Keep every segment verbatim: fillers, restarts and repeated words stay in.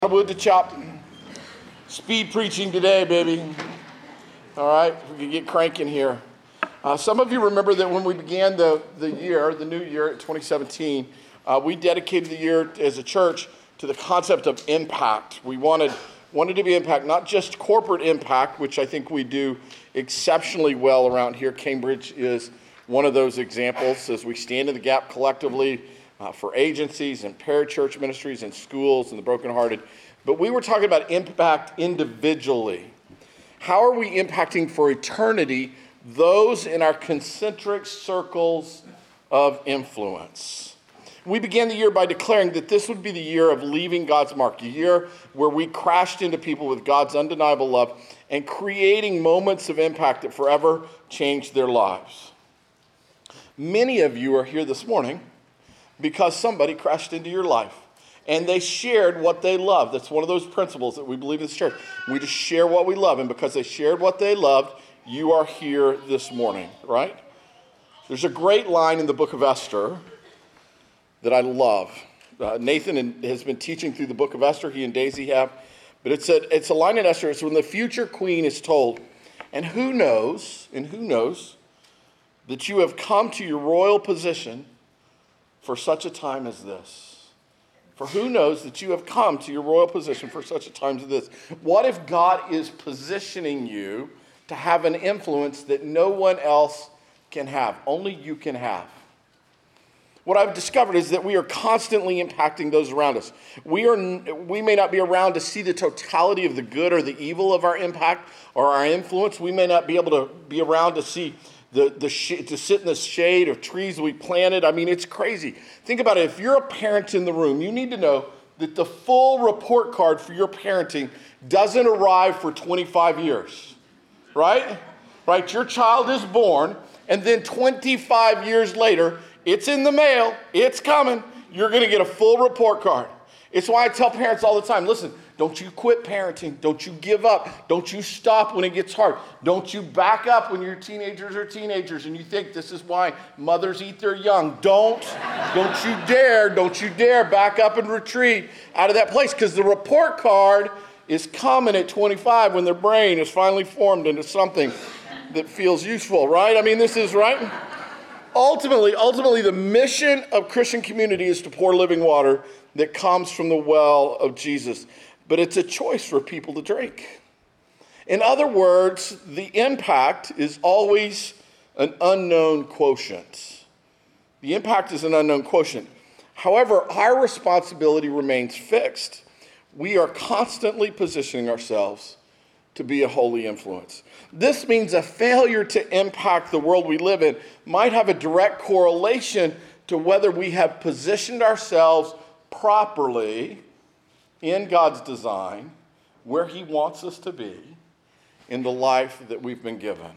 Wood to chop. Speed preaching today, baby. All right, we can get cranking here. Uh, some of you remember that when we began the, the year, the new year, twenty seventeen, uh, we dedicated the year as a church to the concept of impact. We wanted, wanted to be impact, not just corporate impact, which I think we do exceptionally well around here. Cambridge is one of those examples as we stand in the gap collectively Uh, for agencies and parachurch ministries and schools and the brokenhearted. But we were talking about impact individually. How are we impacting for eternity those in our concentric circles of influence? We began the year by declaring that this would be the year of leaving God's mark, a year where we crashed into people with God's undeniable love and creating moments of impact that forever changed their lives. Many of you are here this morning because somebody crashed into your life and they shared what they love. That's one of those principles that we believe in this church. We just share what we love, and because they shared what they loved, you are here this morning, right? There's a great line in the book of Esther that I love. Uh, Nathan has been teaching through the book of Esther, he and Daisy have, but it's a, it's a line in Esther. It's when the future queen is told, and who knows, and who knows that you have come to your royal position for such a time as this. For who knows that you have come to your royal position for such a time as this. What if God is positioning you to have an influence that no one else can have, only you can have? What I've discovered is that we are constantly impacting those around us. We are, we may not be around to see the totality of the good or the evil of our impact or our influence. We may not be able to be around to see The, the sh- to sit in the shade of trees we planted. I mean, it's crazy. Think about it. If you're a parent in the room, you need to know that the full report card for your parenting doesn't arrive for twenty-five years, right? Right? Your child is born, and then twenty-five years later, it's in the mail. It's coming. You're going to get a full report card. It's why I tell parents all the time, listen, don't you quit parenting. Don't you give up. Don't you stop when it gets hard. Don't you back up when your teenagers are teenagers and you think this is why mothers eat their young. Don't, don't you dare, don't you dare back up and retreat out of that place, because the report card is coming at twenty-five when their brain is finally formed into something that feels useful, right? I mean, this is right. Ultimately, ultimately, the mission of Christian community is to pour living water that comes from the well of Jesus. But it's a choice for people to drink. In other words, the impact is always an unknown quotient. The impact is an unknown quotient. However, our responsibility remains fixed. We are constantly positioning ourselves to be a holy influence. This means a failure to impact the world we live in might have a direct correlation to whether we have positioned ourselves properly in God's design, where he wants us to be in the life that we've been given.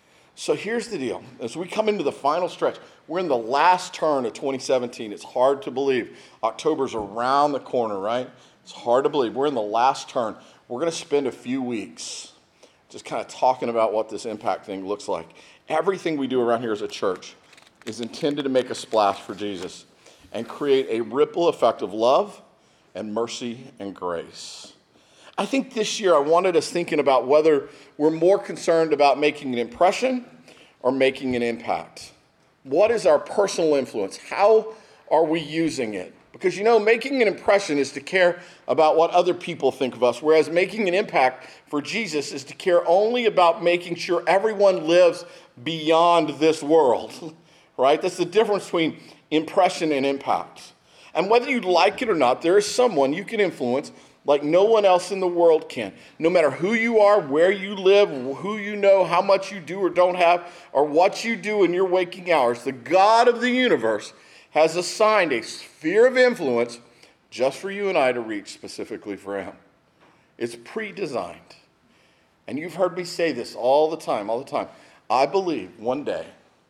So here's the deal. As we come into the final stretch, we're in the last turn of twenty seventeen. It's hard to believe. October's around the corner, right? It's hard to believe. We're in the last turn. We're going to spend a few weeks just kind of talking about what this impact thing looks like. Everything we do around here as a church is intended to make a splash for Jesus and create a ripple effect of love and mercy and grace. I think this year I wanted us thinking about whether we're more concerned about making an impression or making an impact. What is our personal influence? How are we using it? Because, you know, making an impression is to care about what other people think of us, whereas making an impact for Jesus is to care only about making sure everyone lives beyond this world, right? That's the difference between impression and impact. And whether you like it or not, there is someone you can influence like no one else in the world can. No matter who you are, where you live, who you know, how much you do or don't have, or what you do in your waking hours, the God of the universe has assigned a sphere of influence just for you and I to reach specifically for him. It's pre-designed. And you've heard me say this all the time, all the time. I believe one day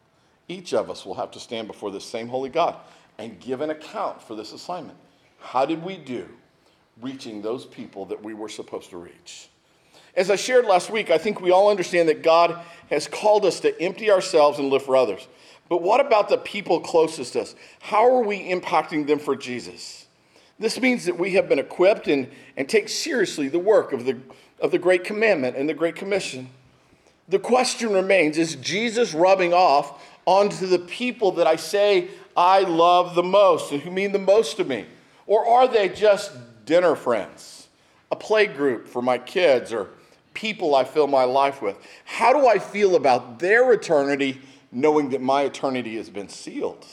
each of us will have to stand before this same holy God and give an account for this assignment. How did we do reaching those people that we were supposed to reach? As I shared last week, I think we all understand that God has called us to empty ourselves and live for others. But what about the people closest to us? How are we impacting them for Jesus? This means that we have been equipped and, and take seriously the work of the, of the Great Commandment and the Great Commission. The question remains, is Jesus rubbing off onto the people that I say I love the most and who mean the most to me? Or are they just dinner friends, a play group for my kids, or people I fill my life with? How do I feel about their eternity knowing that my eternity has been sealed?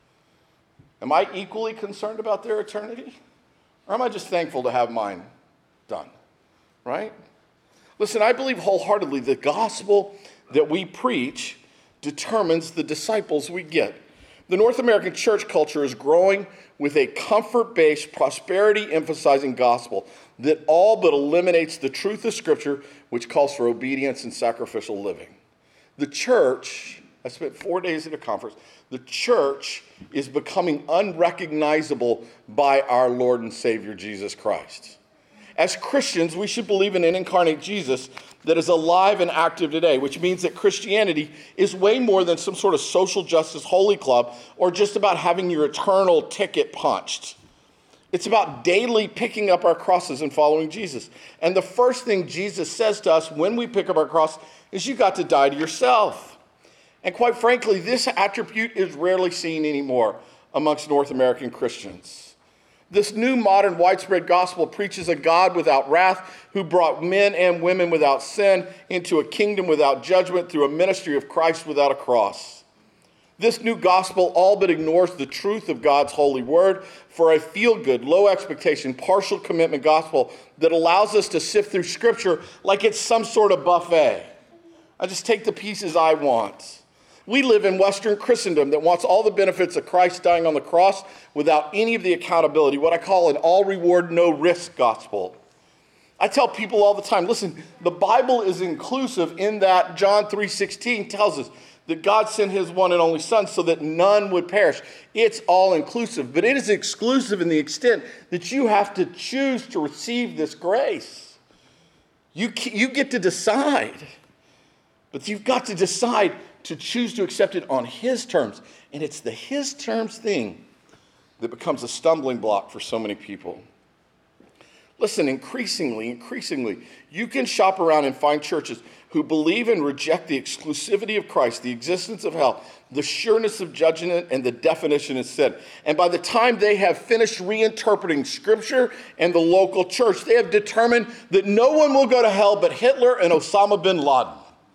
Am I equally concerned about their eternity? Or am I just thankful to have mine done? Right? Listen, I believe wholeheartedly the gospel that we preach determines the disciples we get. The North American church culture is growing with a comfort-based, prosperity-emphasizing gospel that all but eliminates the truth of Scripture, which calls for obedience and sacrificial living. The church, I spent four days at a conference, the church is becoming unrecognizable by our Lord and Savior, Jesus Christ. As Christians, we should believe in an incarnate Jesus that is alive and active today, which means that Christianity is way more than some sort of social justice holy club or just about having your eternal ticket punched. It's about daily picking up our crosses and following Jesus. And the first thing Jesus says to us when we pick up our cross is you got to die to yourself. And quite frankly, this attribute is rarely seen anymore amongst North American Christians. This new modern widespread gospel preaches a God without wrath who brought men and women without sin into a kingdom without judgment through a ministry of Christ without a cross. This new gospel all but ignores the truth of God's holy word for a feel-good, low expectation, partial commitment gospel that allows us to sift through Scripture like it's some sort of buffet. I just take the pieces I want. We live in Western Christendom that wants all the benefits of Christ dying on the cross without any of the accountability, what I call an all-reward, no-risk gospel. I tell people all the time, listen, the Bible is inclusive in that John three sixteen tells us that God sent his one and only Son so that none would perish. It's all-inclusive, but it is exclusive in the extent that you have to choose to receive this grace. You, you get to decide, but you've got to decide to choose to accept it on his terms. And it's the his terms thing that becomes a stumbling block for so many people. Listen, increasingly, increasingly, you can shop around and find churches who believe and reject the exclusivity of Christ, the existence of hell, the sureness of judgment, and the definition of sin. And by the time they have finished reinterpreting Scripture and the local church, they have determined that no one will go to hell but Hitler and Osama bin Laden.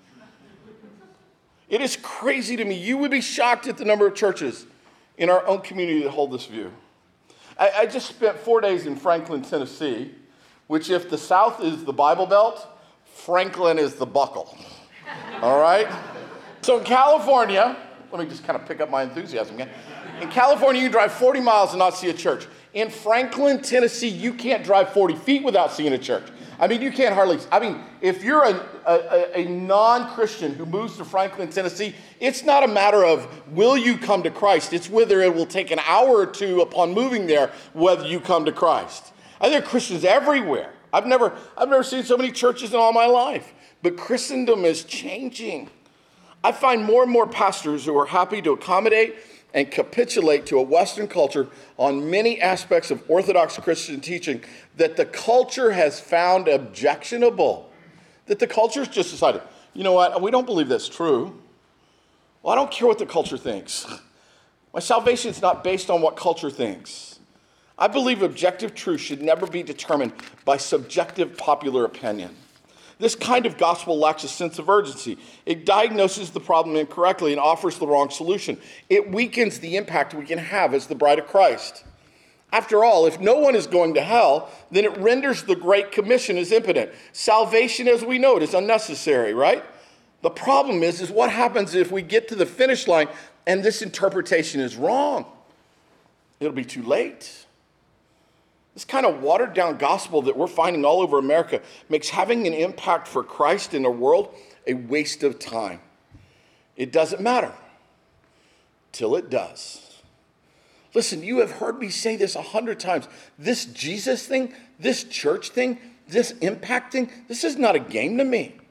It is crazy to me. You would be shocked at the number of churches in our own community that hold this view. I, I just spent four days in Franklin, Tennessee, which if the South is the Bible Belt, Franklin is the buckle. All right? So in California, let me just kind of pick up my enthusiasm again. In California, you drive forty miles and not see a church. In Franklin, Tennessee, you can't drive forty feet without seeing a church. I mean, you can't hardly, I mean, if you're a, a, a non-Christian who moves to Franklin, Tennessee, it's not a matter of will you come to Christ. It's whether it will take an hour or two upon moving there, whether you come to Christ. I think there are Christians everywhere. I've never, I've never seen so many churches in all my life. But Christendom is changing. I find more and more pastors who are happy to accommodate and capitulate to a Western culture on many aspects of Orthodox Christian teaching that the culture has found objectionable. That the culture's just decided, you know what, we don't believe that's true. Well, I don't care what the culture thinks. My salvation is not based on what culture thinks. I believe objective truth should never be determined by subjective popular opinion. This kind of gospel lacks a sense of urgency. It diagnoses the problem incorrectly and offers the wrong solution. It weakens the impact we can have as the bride of Christ. After all, if no one is going to hell, then it renders the Great Commission as impotent. Salvation, as we know it, is unnecessary, right? The problem is, is what happens if we get to the finish line and this interpretation is wrong? It'll be too late. This kind of watered-down gospel that we're finding all over America makes having an impact for Christ in the world a waste of time. It doesn't matter till it does. Listen, you have heard me say this a hundred times. This Jesus thing, this church thing, this impact thing, this is not a game to me.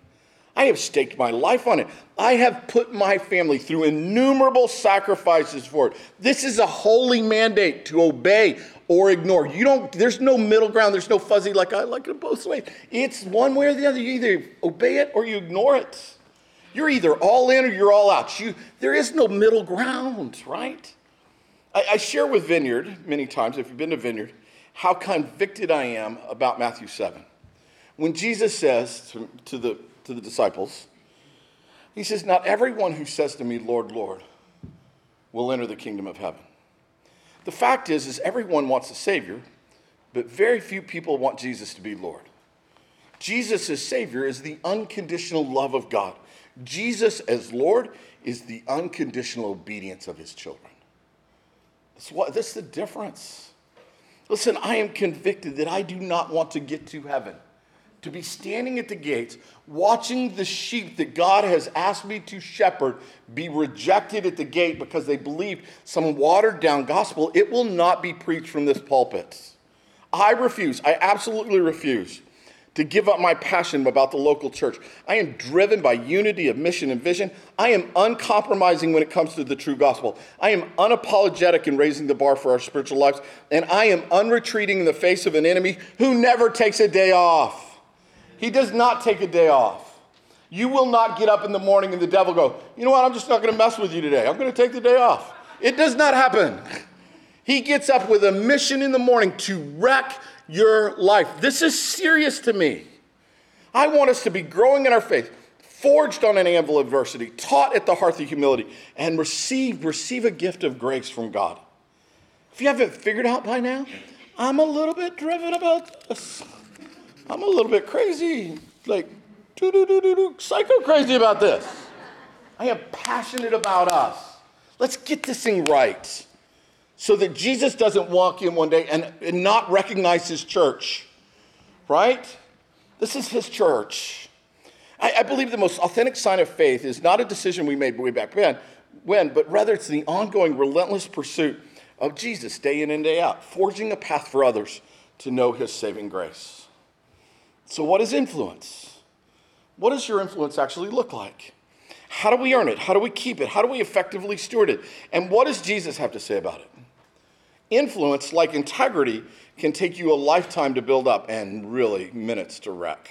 I have staked my life on it. I have put my family through innumerable sacrifices for it. This is a holy mandate to obey or ignore. You don't, there's no middle ground. There's no fuzzy, like I like it both ways. It's one way or the other. You either obey it or you ignore it. You're either all in or you're all out. You, there is no middle ground, right? I, I share with Vineyard many times, if you've been to Vineyard, how convicted I am about Matthew seven. When Jesus says to, to the to the disciples, he says, not everyone who says to me, Lord, Lord, will enter the kingdom of heaven. The fact is, is everyone wants a Savior, but very few people want Jesus to be Lord. Jesus as Savior is the unconditional love of God. Jesus as Lord is the unconditional obedience of his children. That's what, that's the difference. Listen, I am convicted that I do not want to get to heaven, to be standing at the gates, watching the sheep that God has asked me to shepherd be rejected at the gate because they believe some watered down gospel. It will not be preached from this pulpit. I refuse, I absolutely refuse to give up my passion about the local church. I am driven by unity of mission and vision. I am uncompromising when it comes to the true gospel. I am unapologetic in raising the bar for our spiritual lives, and I am unretreating in the face of an enemy who never takes a day off. He does not take a day off. You will not get up in the morning and the devil go, you know what, I'm just not going to mess with you today. I'm going to take the day off. It does not happen. He gets up with a mission in the morning to wreck your life. This is serious to me. I want us to be growing in our faith, forged on an anvil of adversity, taught at the hearth of humility, and receive, receive a gift of grace from God. If you haven't figured out by now, I'm a little bit driven about this. I'm a little bit crazy, like doo-doo-doo-doo-doo, psycho crazy about this. I am passionate about us. Let's get this thing right so that Jesus doesn't walk in one day and, and not recognize his church, right? This is his church. I, I believe the most authentic sign of faith is not a decision we made way back when, when, but rather it's the ongoing relentless pursuit of Jesus day in and day out, forging a path for others to know his saving grace. So what is influence? What does your influence actually look like? How do we earn it? How do we keep it? How do we effectively steward it? And what does Jesus have to say about it? Influence, like integrity, can take you a lifetime to build up and really minutes to wreck.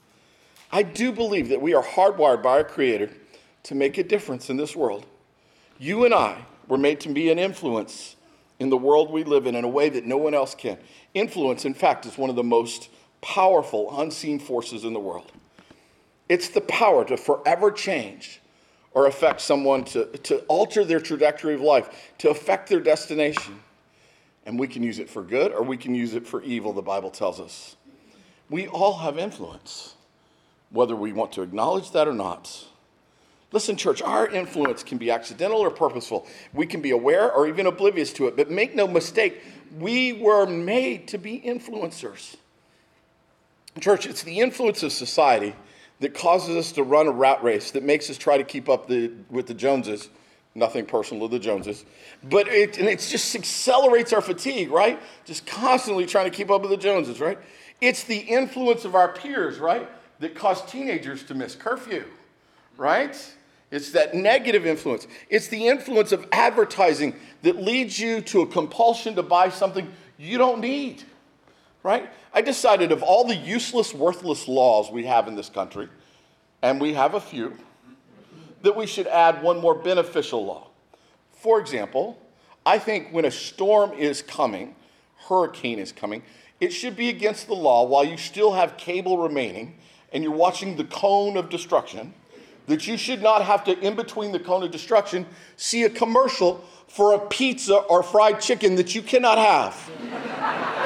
I do believe that we are hardwired by our Creator to make a difference in this world. You and I were made to be an influence in the world we live in in a way that no one else can. Influence, in fact, is one of the most powerful, unseen forces in the world. It's the power to forever change or affect someone, to, to alter their trajectory of life, to affect their destination. And we can use it for good or we can use it for evil, the Bible tells us. We all have influence, whether we want to acknowledge that or not. Listen, church, our influence can be accidental or purposeful. We can be aware or even oblivious to it, but make no mistake, we were made to be influencers. Church, it's the influence of society that causes us to run a rat race, that makes us try to keep up the, with the Joneses. Nothing personal to the Joneses. But it, and it just accelerates our fatigue, right? Just constantly trying to keep up with the Joneses, right? It's the influence of our peers, right, that cause teenagers to miss curfew, right? It's that negative influence. It's the influence of advertising that leads you to a compulsion to buy something you don't need, right? I decided of all the useless, worthless laws we have in this country, and we have a few, that we should add one more beneficial law. For example, I think when a storm is coming, hurricane is coming, it should be against the law while you still have cable remaining and you're watching the cone of destruction, that you should not have to, in between the cone of destruction, see a commercial for a pizza or fried chicken that you cannot have.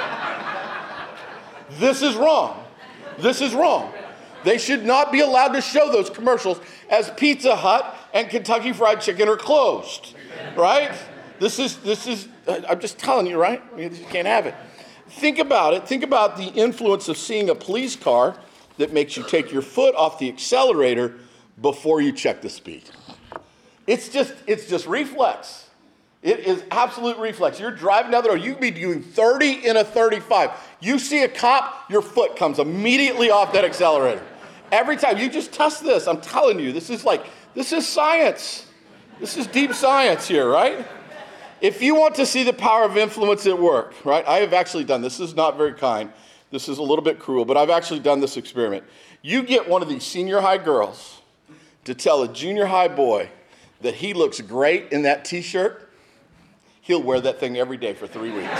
This is wrong. This is wrong. They should not be allowed to show those commercials as Pizza Hut and Kentucky Fried Chicken are closed, right? This is, this is, I'm just telling you, right? You can't have it. Think about it. Think about the influence of seeing a police car that makes you take your foot off the accelerator before you check the speed. It's just, it's just reflex. It is absolute reflex. You're driving down the road. You could be doing thirty in a thirty-five. You see a cop, your foot comes immediately off that accelerator. Every time. You just test this. I'm telling you, this is like, this is science. This is deep science here, right? If you want to see the power of influence at work, right? I have actually done this. This is not very kind. This is a little bit cruel, but I've actually done this experiment. You get one of these senior high girls to tell a junior high boy that he looks great in that t-shirt, he'll wear that thing every day for three weeks.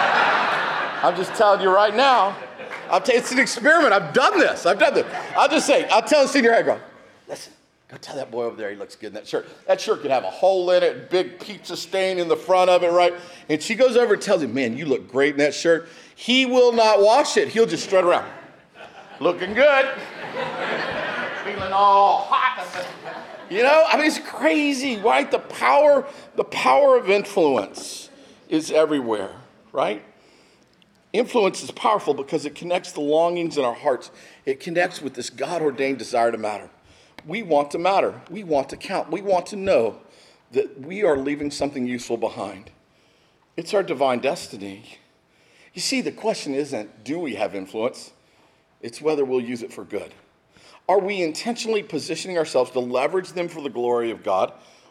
I'm just telling you right now. I'll tell you, it's an experiment. I've done this. I've done this. I'll just say, I'll tell the senior high girl, listen, go tell that boy over there he looks good in that shirt. That shirt could have a hole in it, big pizza stain in the front of it, right? And she goes over and tells him, man, you look great in that shirt. He will not wash it. He'll just strut around. Looking good. Feeling all hot. You know, I mean, it's crazy, right? The power, the power of influence is everywhere, right? Influence is powerful because it connects the longings in our hearts. It connects with this God-ordained desire to matter. We want to matter. We want to count. We want to know that we are leaving something useful behind. It's our divine destiny. You see, the question isn't, do we have influence? It's whether we'll use it for good. Are we intentionally positioning ourselves to leverage them for the glory of God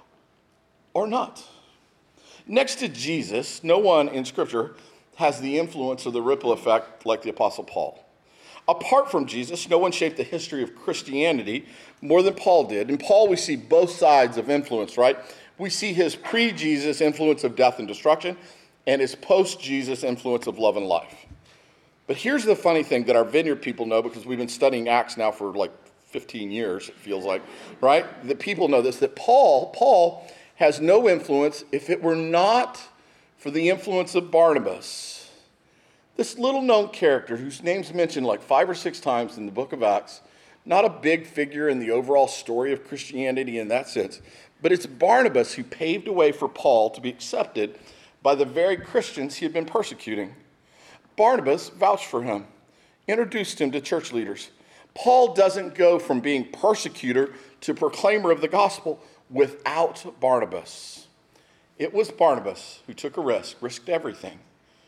or not? Next to Jesus, no one in Scripture has the influence or the ripple effect like the Apostle Paul. Apart from Jesus, no one shaped the history of Christianity more than Paul did. In Paul, we see both sides of influence, right? We see his pre-Jesus influence of death and destruction and his post-Jesus influence of love and life. But here's the funny thing that our Vineyard people know, because we've been studying Acts now for like fifteen years, it feels like, right? That people know this, that Paul, Paul has no influence if it were not for the influence of Barnabas. This little known character whose name's mentioned like five or six times in the book of Acts, not a big figure in the overall story of Christianity in that sense, but it's Barnabas who paved a way for Paul to be accepted by the very Christians he had been persecuting. Barnabas vouched for him, introduced him to church leaders. Paul doesn't go from being persecutor to proclaimer of the gospel without Barnabas. It was Barnabas who took a risk, risked everything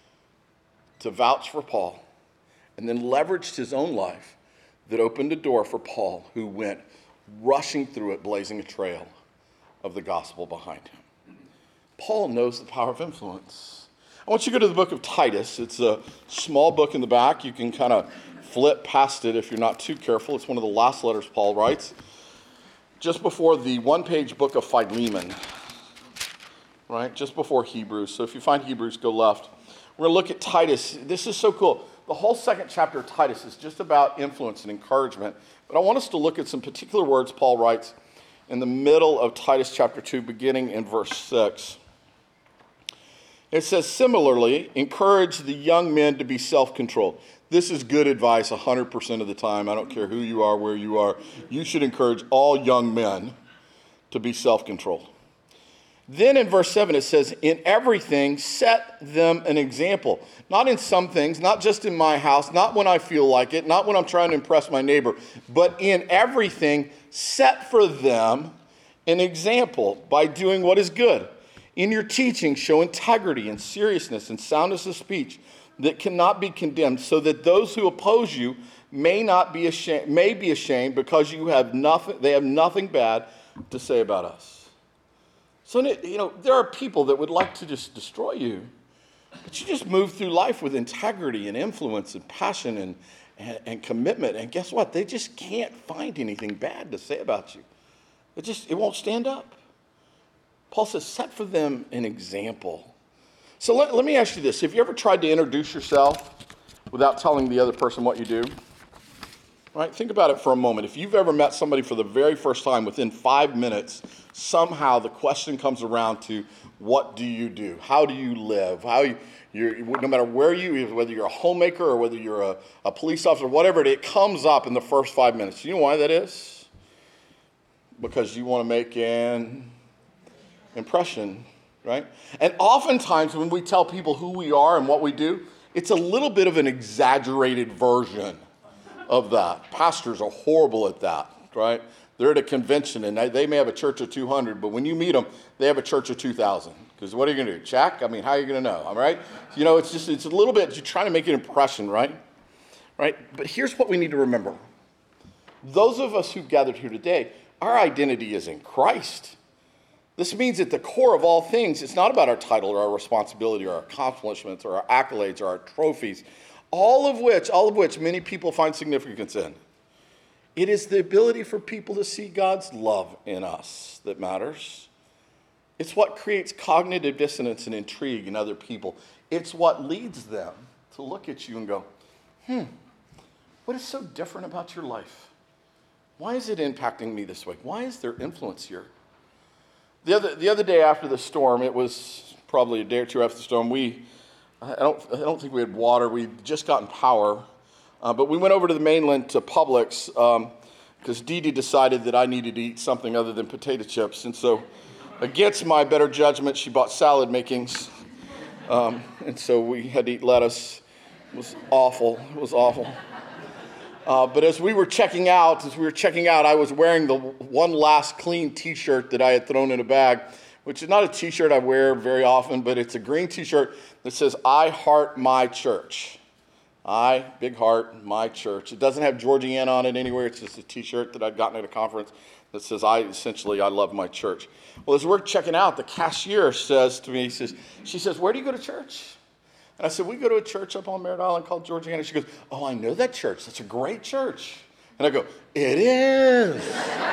to vouch for Paul, and then leveraged his own life that opened a door for Paul, who went rushing through it, blazing a trail of the gospel behind him. Paul knows the power of influence. I want you to go to the book of Titus. It's a small book in the back. You can kind of flip past it if you're not too careful. It's one of the last letters Paul writes, just before the one-page book of Philemon, right? Just before Hebrews. So if you find Hebrews, go left. We're going to look at Titus. This is so cool. The whole second chapter of Titus is just about influence and encouragement. But I want us to look at some particular words Paul writes in the middle of Titus chapter two, beginning in verse six. It says, similarly, encourage the young men to be self-controlled. This is good advice one hundred percent of the time. I don't care who you are, where you are. You should encourage all young men to be self-controlled. Then in verse seven, it says, in everything, set them an example. Not in some things, not just in my house, not when I feel like it, not when I'm trying to impress my neighbor, but in everything, set for them an example by doing what is good. In your teaching, show integrity and seriousness and soundness of speech that cannot be condemned, so that those who oppose you may not be ashamed, may be ashamed because you have nothing, they have nothing bad to say about us. So, you know, there are people that would like to just destroy you, but you just move through life with integrity and influence and passion and, and, and commitment. And guess what? They just can't find anything bad to say about you. It just, it won't stand up. Paul says, set for them an example. So let, let me ask you this. Have you ever tried to introduce yourself without telling the other person what you do? Right? Think about it for a moment. If you've ever met somebody for the very first time, within five minutes, somehow the question comes around to, what do you do? How do you live? How you, you're, no matter where you, whether you're a homemaker or whether you're a, a police officer, whatever it is, it comes up in the first five minutes. You know why that is? Because you want to make an impression, right? And oftentimes when we tell people who we are and what we do, it's a little bit of an exaggerated version of that. Pastors are horrible at that, right? They're at a convention and they, they may have a church of two hundred, but when you meet them, they have a church of two thousand. Because what are you going to do? Check? I mean, how are you going to know? All right? You know, it's just, it's a little bit, you're trying to make an impression, right? Right? But here's what we need to remember. Those of us who gathered here today, our identity is in Christ. This means at the core of all things, it's not about our title or our responsibility or our accomplishments or our accolades or our trophies, all of which, all of which many people find significance in. It is the ability for people to see God's love in us that matters. It's what creates cognitive dissonance and intrigue in other people. It's what leads them to look at you and go, hmm, what is so different about your life? Why is it impacting me this way? Why is there influence here? The other, the other day after the storm, it was probably a day or two after the storm, we, I don't, I don't think we had water. We'd just gotten power. Uh, but we went over to the mainland to Publix because um, Dee Dee decided that I needed to eat something other than potato chips. And so against my better judgment, she bought salad makings. Um, and so we had to eat lettuce. It was awful. It was awful. Uh, but as we were checking out, as we were checking out, I was wearing the one last clean T-shirt that I had thrown in a bag, which is not a T-shirt I wear very often, but it's a green T-shirt that says, I heart my church. I, big heart, my church. It doesn't have Georgiana on it anywhere. It's just a T-shirt that I'd gotten at a conference that says, I, essentially, I love my church. Well, as we're checking out, the cashier says to me, he says, she says, where do you go to church? And I said, we go to a church up on Merritt Island called Georgiana. She goes, oh, I know that church. That's a great church. And I go, it is. It's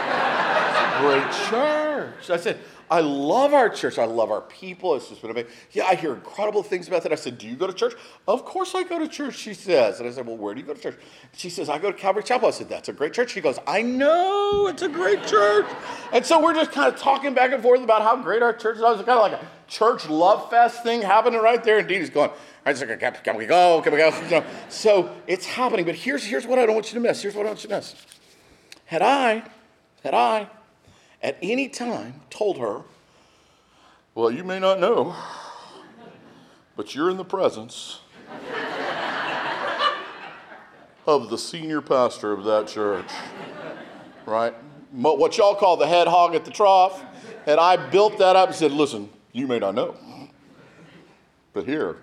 a great church. I said, I love our church. I love our people. It's just been amazing. Yeah, I hear incredible things about that. I said, do you go to church? Of course I go to church, she says. And I said, well, where do you go to church? She says, I go to Calvary Chapel. I said, that's a great church. She goes, I know, it's a great church. And so we're just kind of talking back and forth about how great our church is. I was kind of like a church love fest thing happening right there. And Dee Dee's going, I just like, can we go? Can we go? You know, so it's happening. But here's, here's what I don't want you to miss. Here's what I don't want you to miss. Had I, had I, at any time told her, well, you may not know, but you're in the presence of the senior pastor of that church, right? What y'all call the head hog at the trough. And I built that up and said, listen, you may not know, but here,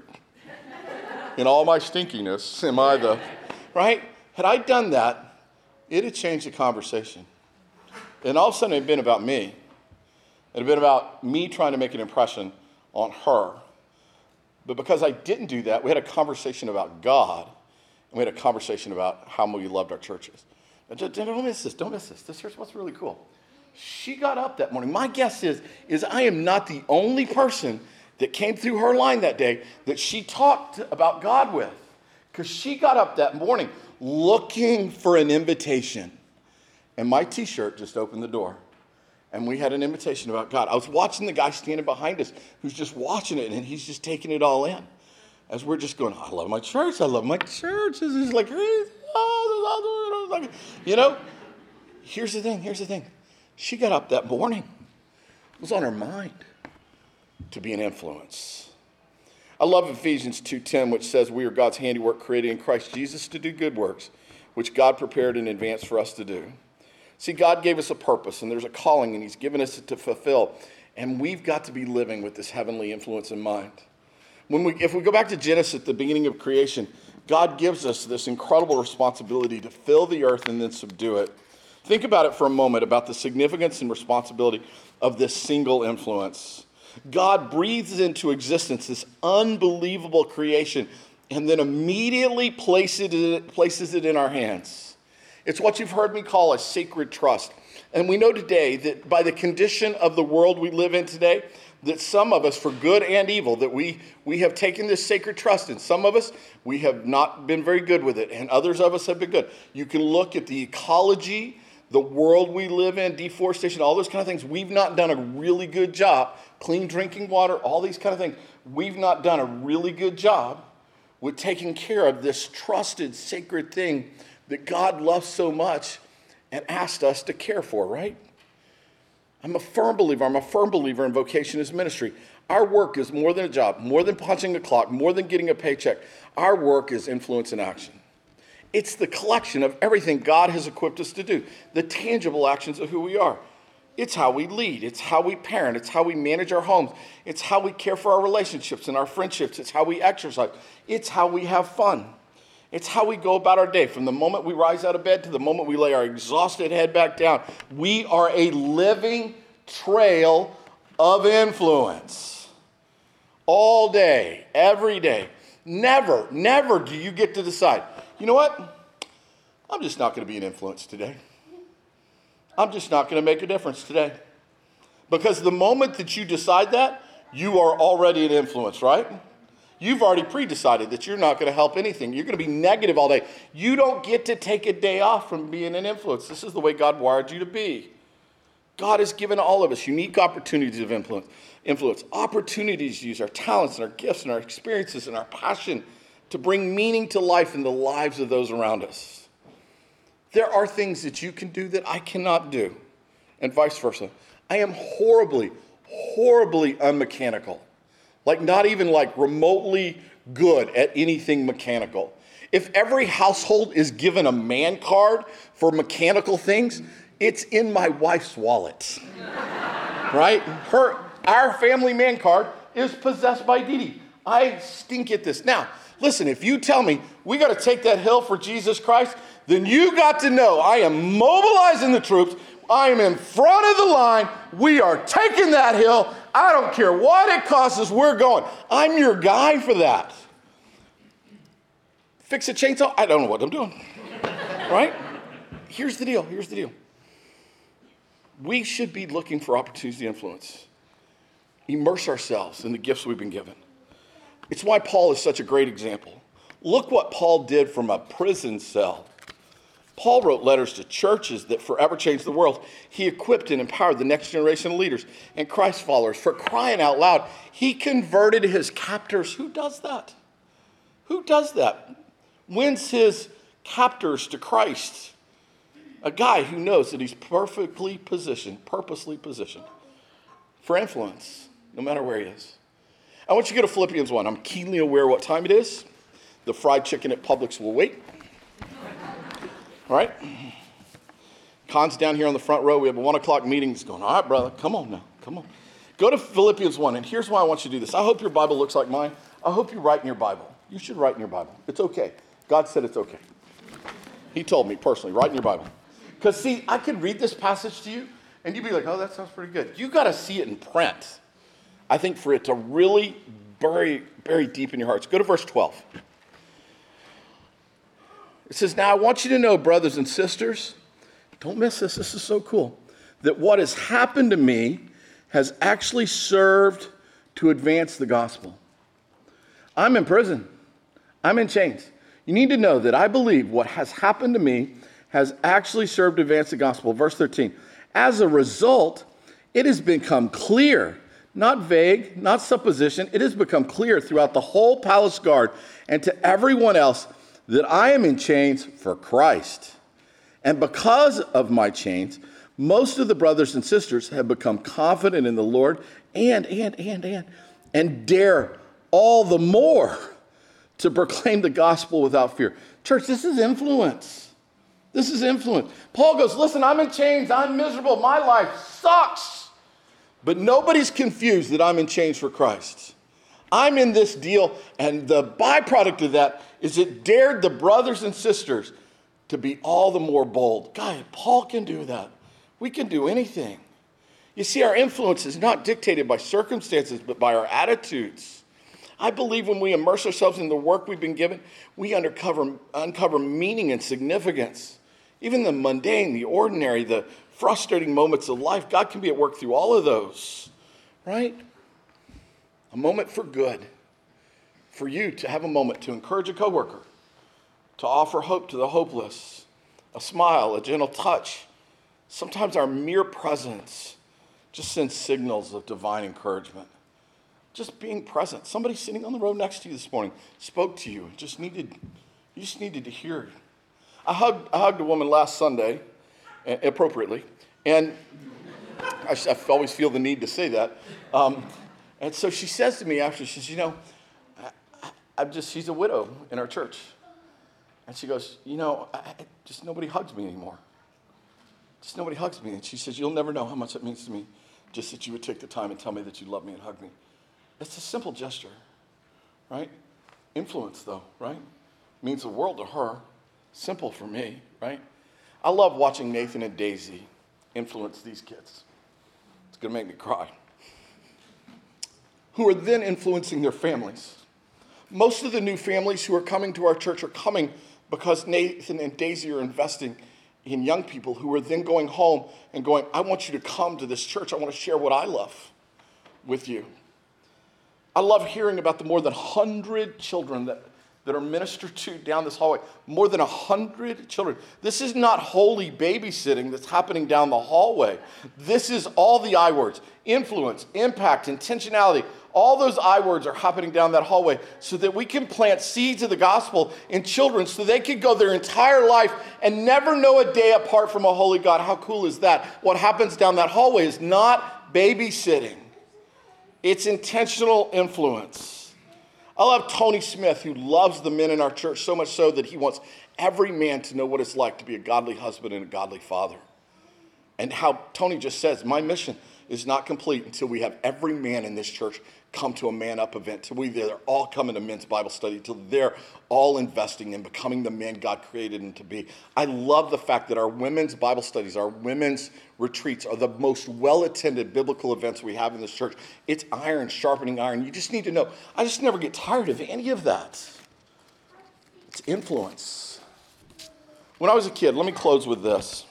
in all my stinkiness, am I the, right? Had I done that, it had changed the conversation. And all of a sudden, it had been about me. It had been about me trying to make an impression on her. But because I didn't do that, we had a conversation about God, and we had a conversation about how we loved our churches. And don't miss this, don't miss this. This here's what's really cool. She got up that morning. My guess is, is I am not the only person that came through her line that day that she talked about God with. Because she got up that morning looking for an invitation. And my T-shirt just opened the door. And we had an invitation about God. I was watching the guy standing behind us who's just watching it, and he's just taking it all in. As we're just going, I love my church. I love my church. This is like, oh, you know, here's the thing. Here's the thing. She got up that morning. It was on her mind to be an influence. I love Ephesians two ten, which says we are God's handiwork created in Christ Jesus to do good works, which God prepared in advance for us to do. See, God gave us a purpose, and there's a calling, and he's given us it to fulfill. And we've got to be living with this heavenly influence in mind. When we, if we go back to Genesis at the beginning of creation, God gives us this incredible responsibility to fill the earth and then subdue it. Think about it for a moment, about the significance and responsibility of this single influence. God breathes into existence this unbelievable creation and then immediately places it, places it in our hands. It's what you've heard me call a sacred trust. And we know today that by the condition of the world we live in today, that some of us, for good and evil, that we, we have taken this sacred trust. And some of us, we have not been very good with it. And others of us have been good. You can look at the ecology, the world we live in, deforestation, all those kind of things. We've not done a really good job. Clean drinking water, all these kind of things. We've not done a really good job with taking care of this trusted, sacred thing that God loves so much and asked us to care for, right? I'm a firm believer. I'm a firm believer in vocation as ministry. Our work is more than a job, more than punching a clock, more than getting a paycheck. Our work is influence and action. It's the collection of everything God has equipped us to do, the tangible actions of who we are. It's how we lead. It's how we parent. It's how we manage our homes. It's how we care for our relationships and our friendships. It's how we exercise. It's how we have fun. It's how we go about our day. From the moment we rise out of bed to the moment we lay our exhausted head back down, we are a living trail of influence. All day, every day. Never, never do you get to decide, you know what? I'm just not going to be an influence today. I'm just not going to make a difference today. Because the moment that you decide that, you are already an influence, right? You've already pre-decided that you're not going to help anything. You're going to be negative all day. You don't get to take a day off from being an influence. This is the way God wired you to be. God has given all of us unique opportunities of influence. Influence, opportunities to use our talents and our gifts and our experiences and our passion to bring meaning to life in the lives of those around us. There are things that you can do that I cannot do, and vice versa. I am horribly, horribly unmechanical. Like not even like remotely good at anything mechanical. If every household is given a man card for mechanical things, it's in my wife's wallet, right? Her, our family man card is possessed by Dee Dee. I stink at this. Now, listen, if you tell me we got to take that hill for Jesus Christ, then you got to know I am mobilizing the troops. I am in front of the line. We are taking that hill. I don't care what it costs us. We're going. I'm your guy for that. Fix a chainsaw? I don't know what I'm doing. Right? Here's the deal. Here's the deal. We should be looking for opportunities to influence. Immerse ourselves in the gifts we've been given. It's why Paul is such a great example. Look what Paul did from a prison cell. Paul wrote letters to churches that forever changed the world. He equipped and empowered the next generation of leaders and Christ followers. For crying out loud, he converted his captors. Who does that? Who does that? Wins his captors to Christ. A guy who knows that he's perfectly positioned, purposely positioned for influence, no matter where he is. I want you to go to Philippians one. I'm keenly aware what time it is. The fried chicken at Publix will wait. All right? Con's down here on the front row. We have a one o'clock meeting. He's going, all right, brother, come on now, come on. Go to Philippians one, and here's why I want you to do this. I hope your Bible looks like mine. I hope you write in your Bible. You should write in your Bible. It's okay. God said it's okay. He told me personally, write in your Bible. Because, see, I could read this passage to you, and you'd be like, oh, that sounds pretty good. You got to see it in print, I think, for it to really bury, bury deep in your hearts. Go to verse twelve. It says, now I want you to know, brothers and sisters, don't miss this, this is so cool, that what has happened to me has actually served to advance the gospel. I'm in prison. I'm in chains. You need to know that I believe what has happened to me has actually served to advance the gospel. Verse thirteen, as a result, it has become clear, not vague, not supposition, it has become clear throughout the whole palace guard and to everyone else that I am in chains for Christ. And because of my chains, most of the brothers and sisters have become confident in the Lord and, and, and, and, and dare all the more to proclaim the gospel without fear. Church, this is influence. This is influence. Paul goes, listen, I'm in chains. I'm miserable. My life sucks. But nobody's confused that I'm in chains for Christ. I'm in this deal, and the byproduct of that is it dared the brothers and sisters to be all the more bold. God, Paul can do that. We can do anything. You see, our influence is not dictated by circumstances, but by our attitudes. I believe when we immerse ourselves in the work we've been given, we uncover, uncover meaning and significance. Even the mundane, the ordinary, the frustrating moments of life, God can be at work through all of those, right? A moment for good, for you to have a moment to encourage a coworker, to offer hope to the hopeless, a smile, a gentle touch. Sometimes our mere presence just sends signals of divine encouragement. Just being present. Somebody sitting on the row next to you this morning spoke to you. Just needed, you just needed to hear it. I hugged, I hugged a woman last Sunday, appropriately, and I, I always feel the need to say that. Um, And so she says to me after, she says, you know, I, I'm just, she's a widow in our church. And she goes, you know, I, just nobody hugs me anymore. Just nobody hugs me. And she says, you'll never know how much it means to me just that you would take the time and tell me that you love me and hug me. It's a simple gesture, right? Influence, though, right? means the world to her. Simple for me, right? I love watching Nathan and Daisy influence these kids. It's going to make me cry. Who are then influencing their families. Most of the new families who are coming to our church are coming because Nathan and Daisy are investing in young people who are then going home and going, I want you to come to this church. I want to share what I love with you. I love hearing about the more than one hundred children that, that are ministered to down this hallway. More than one hundred children. This is not holy babysitting that's happening down the hallway. This is all the I words. Influence, impact, intentionality. All those I words are happening down that hallway so that we can plant seeds of the gospel in children so they could go their entire life and never know a day apart from a holy God. How cool is that? What happens down that hallway is not babysitting. It's intentional influence. I love Tony Smith, who loves the men in our church so much so that he wants every man to know what it's like to be a godly husband and a godly father. And how Tony just says, my mission is not complete until we have every man in this church come to a Man Up event, till we they're all coming to men's Bible study, till they're all investing in becoming the man God created them to be. I love the fact that our women's Bible studies, our women's retreats are the most well-attended biblical events we have in this church. It's iron sharpening iron. You just need to know, I just never get tired of any of that. It's influence. When I was a kid, let me close with this.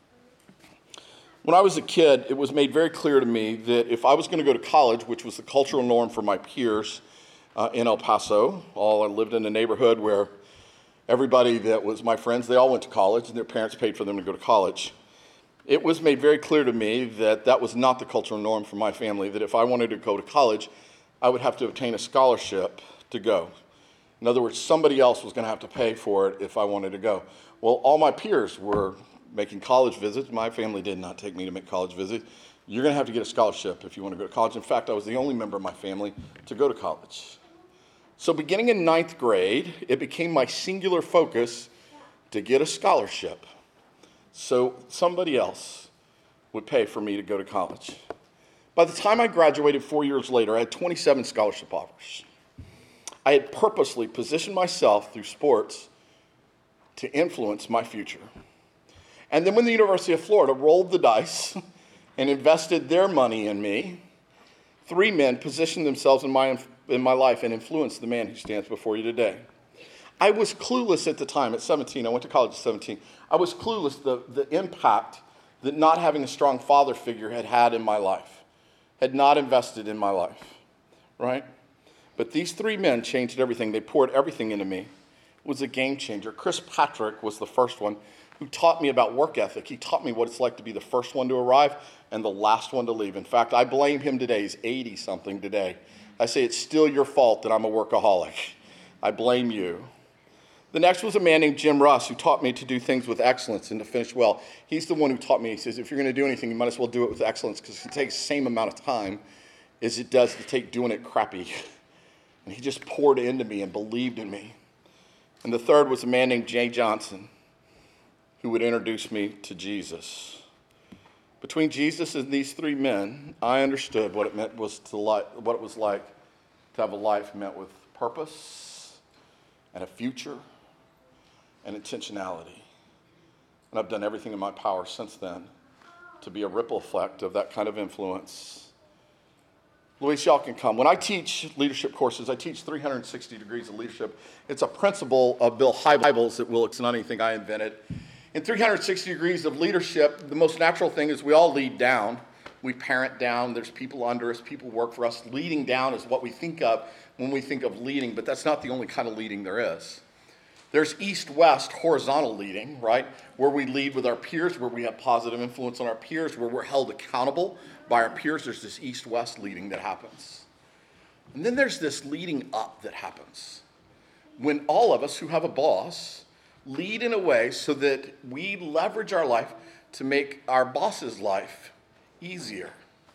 When I was a kid, it was made very clear to me that if I was going to go to college, which was the cultural norm for my peers uh, in El Paso, all I lived in a neighborhood where everybody that was my friends, they all went to college, and their parents paid for them to go to college. It was made very clear to me that that was not the cultural norm for my family, that if I wanted to go to college, I would have to obtain a scholarship to go. In other words, somebody else was going to have to pay for it if I wanted to go. Well, all my peers were making college visits. My family did not take me to make college visits. You're going to have to get a scholarship if you want to go to college. In fact, I was the only member of my family to go to college. So beginning in ninth grade, it became my singular focus to get a scholarship so somebody else would pay for me to go to college. By the time I graduated four years later, I had twenty-seven scholarship offers. I had purposely positioned myself through sports to influence my future. And then when the University of Florida rolled the dice and invested their money in me, three men positioned themselves in my, in my life and influenced the man who stands before you today. I was clueless at the time, at seventeen. I went to college at seventeen. I was clueless the, the impact that not having a strong father figure had had in my life, had not invested in my life, right? But these three men changed everything. They poured everything into me. It was a game changer. Chris Patrick was the first one who taught me about work ethic. He taught me what it's like to be the first one to arrive and the last one to leave. In fact, I blame him today. He's eighty-something today. I say it's still your fault that I'm a workaholic. I blame you. The next was a man named Jim Russ, who taught me to do things with excellence and to finish well. He's the one who taught me. He says, if you're going to do anything, you might as well do it with excellence, because it takes the same amount of time as it does to take doing it crappy. And he just poured into me and believed in me. And the third was a man named Jay Johnson, who would introduce me to Jesus. Between Jesus and these three men, I understood what it meant was to li- what it was like to have a life met with purpose and a future and intentionality. And I've done everything in my power since then to be a ripple effect of that kind of influence. Luis, y'all can come. When I teach leadership courses, I teach three hundred sixty degrees of leadership. It's a principle of Bill Hybels that will, it's not anything I invented. In three hundred sixty degrees of leadership, the most natural thing is we all lead down. We parent down. There's people under us. People work for us. Leading down is what we think of when we think of leading, but that's not the only kind of leading there is. There's east-west horizontal leading, right, where we lead with our peers, where we have positive influence on our peers, where we're held accountable by our peers. There's this east-west leading that happens. And then there's this leading up that happens when all of us who have a boss lead in a way so that we leverage our life to make our boss's life easier.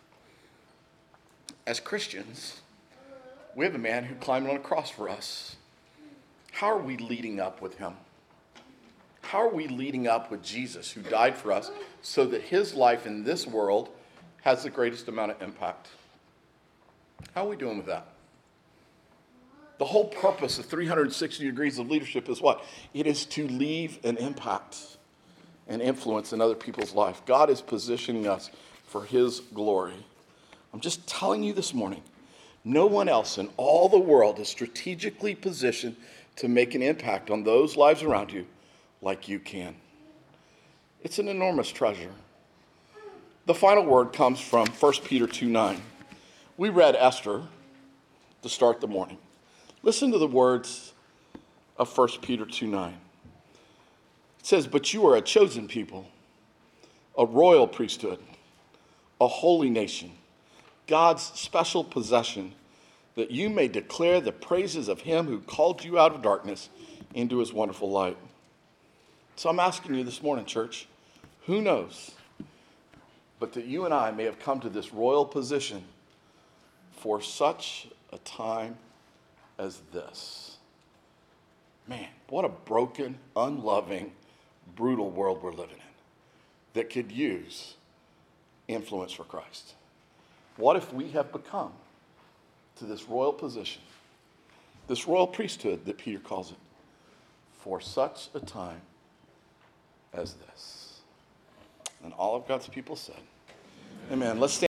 As Christians, we have a man who climbed on a cross for us. How are we leading up with him? How are we leading up with Jesus, who died for us so that his life in this world has the greatest amount of impact? How are we doing with that? The whole purpose of three hundred sixty degrees of leadership is what? It is to leave an impact and influence in other people's life. God is positioning us for his glory. I'm just telling you this morning, no one else in all the world is strategically positioned to make an impact on those lives around you like you can. It's an enormous treasure. The final word comes from First Peter two nine. We read Esther to start the morning. Listen to the words of First Peter two nine. It says, but you are a chosen people, a royal priesthood, a holy nation, God's special possession, that you may declare the praises of him who called you out of darkness into his wonderful light. So I'm asking you this morning, church, who knows, but that you and I may have come to this royal position for such a time as this. Man, what a broken, unloving, brutal world we're living in that could use influence for Christ. What if we have become to this royal position, this royal priesthood that Peter calls it, for such a time as this? And all of God's people said, amen. Let's stand.